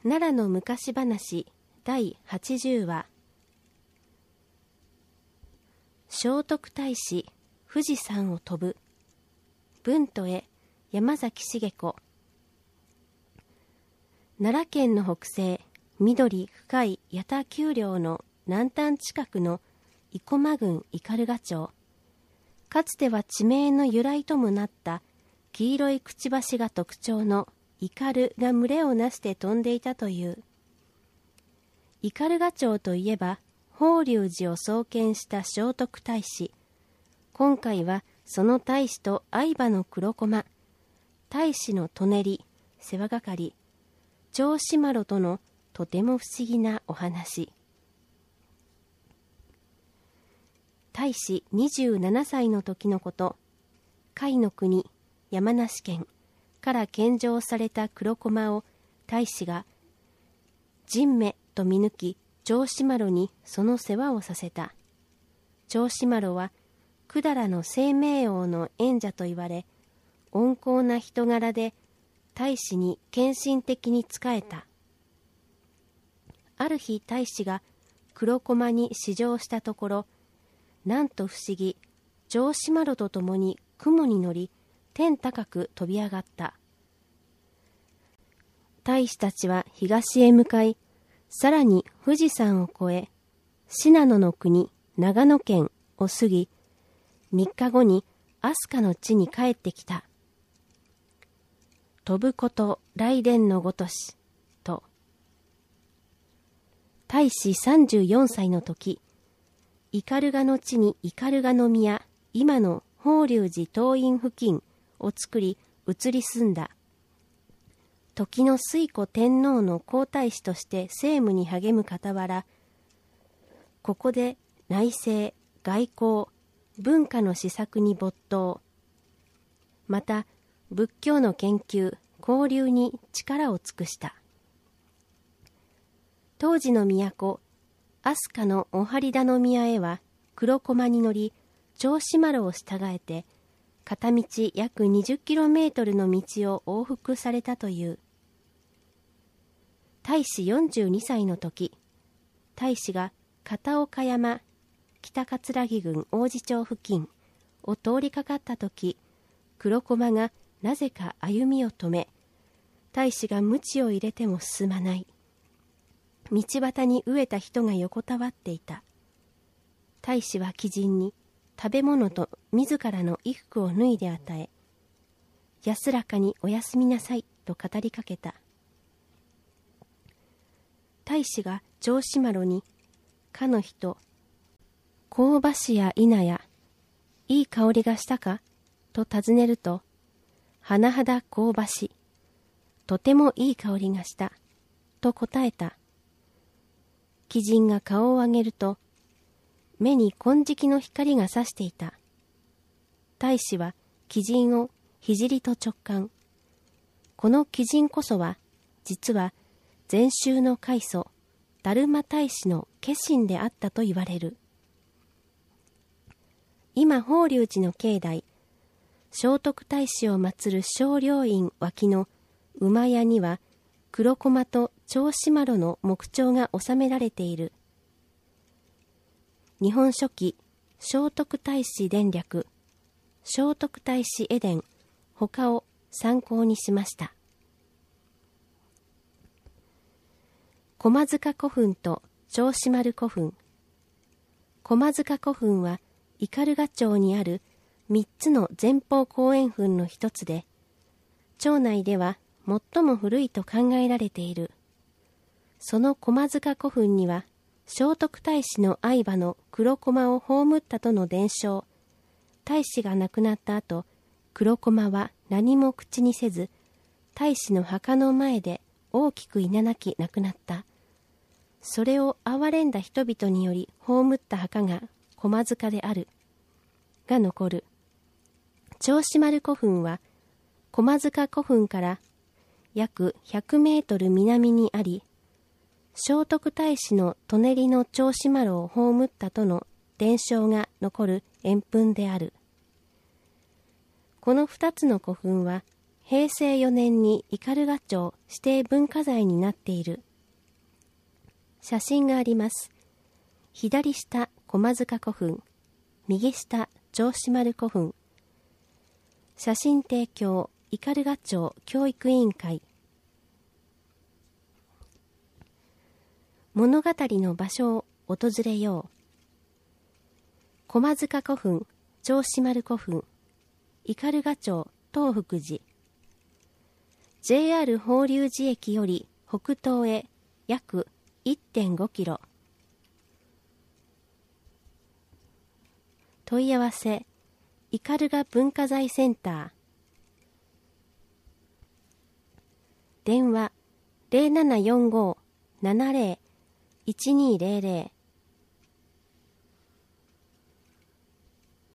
奈良の昔話第80話。聖徳太子富士山を飛ぶ。文と絵山崎茂子。奈良県の北西、緑深い八田丘陵の南端近くの生駒郡斑鳩町。かつては地名の由来ともなった黄色いくちばしが特徴の斑が群れをなして飛んでいたという。斑鳩町といえば法隆寺を創建した聖徳太子。今回はその太子と愛馬の黒駒、太子の舎人、世話係、長子麻呂とのとても不思議なお話。太子27歳の時のこと、甲斐の国、山梨県から献上された黒駒を太子が人目と見抜き、長子麻呂にその世話をさせた。長子麻呂は百済の清明王の縁者と言われ、温厚な人柄で太子に献身的に仕えた。ある日太子が黒駒に試乗したところ、なんと不思議、長子麻呂と共に雲に乗り、天高く飛び上がった。太子たちは東へ向かい、さらに富士山を越え、信濃の国、長野県を過ぎ、3日後に飛鳥の地に帰ってきた。飛ぶこと雷電のごとし、と。太子34歳の時、斑鳩の地に斑鳩宮、今の法隆寺東院付近を作り移り住んだ。時の推古天皇の皇太子として政務に励む傍ら、ここで内政、外交、文化の施策に没頭。また仏教の研究、交流に力を尽くした。当時の都、飛鳥のお針田宮へは黒駒に乗り、長子麻呂を従えて、片道約20kmの道を往復されたという。太子42歳の時、太子が片岡山、北葛城郡王子町付近を通りかかった時、黒駒がなぜか歩みを止め、太子が鞭を入れても進まない。道端に飢えた人が横たわっていた。太子は貴人に食べ物と自らの衣服を脱いで与え、安らかにおやすみなさいと語りかけた。太子が長子麻呂に、かの人、香ばしや否や、いい香りがしたかと尋ねると、甚だ香ばし、とてもいい香りがした、と答えた。貴人が顔を上げると、目に金色の光が差していた。太子は貴人を聖と直感。この貴人こそは、実は禅宗の開祖、達磨太子の化身であったと言われる。今法隆寺の境内、聖徳太子を祀る正陵院脇の馬屋には、黒駒と長子麻呂の木彫が収められている。日本書紀、聖徳太子伝略、聖徳太子絵伝、他を参考にしました。駒塚古墳と銚子丸古墳。駒塚古墳は斑鳩町にある3つの前方後円墳の一つで、町内では最も古いと考えられている。その駒塚古墳には、聖徳太子の愛馬の黒駒を葬ったとの伝承。太子が亡くなった後、黒駒は何も口にせず、太子の墓の前で大きくいななき亡くなった。それを憐れんだ人々により葬った墓が駒塚である。が残る。銚子丸古墳は、駒塚古墳から約100メートル南にあり、聖徳太子の舎人の長子麻呂を葬ったとの伝承が残る円墳である。この2つの古墳は、 平成4年に斑鳩町指定文化財になっている。写真があります。左下駒塚古墳、右下銚子丸古墳。写真提供斑鳩町教育委員会。物語の場所を訪れよう。駒塚古墳、銚子丸古墳、斑鳩町東福寺。JR 法隆寺駅より北東へ約 1.5 キロ。問い合わせ、斑鳩文化財センター。電話 0745-70-1200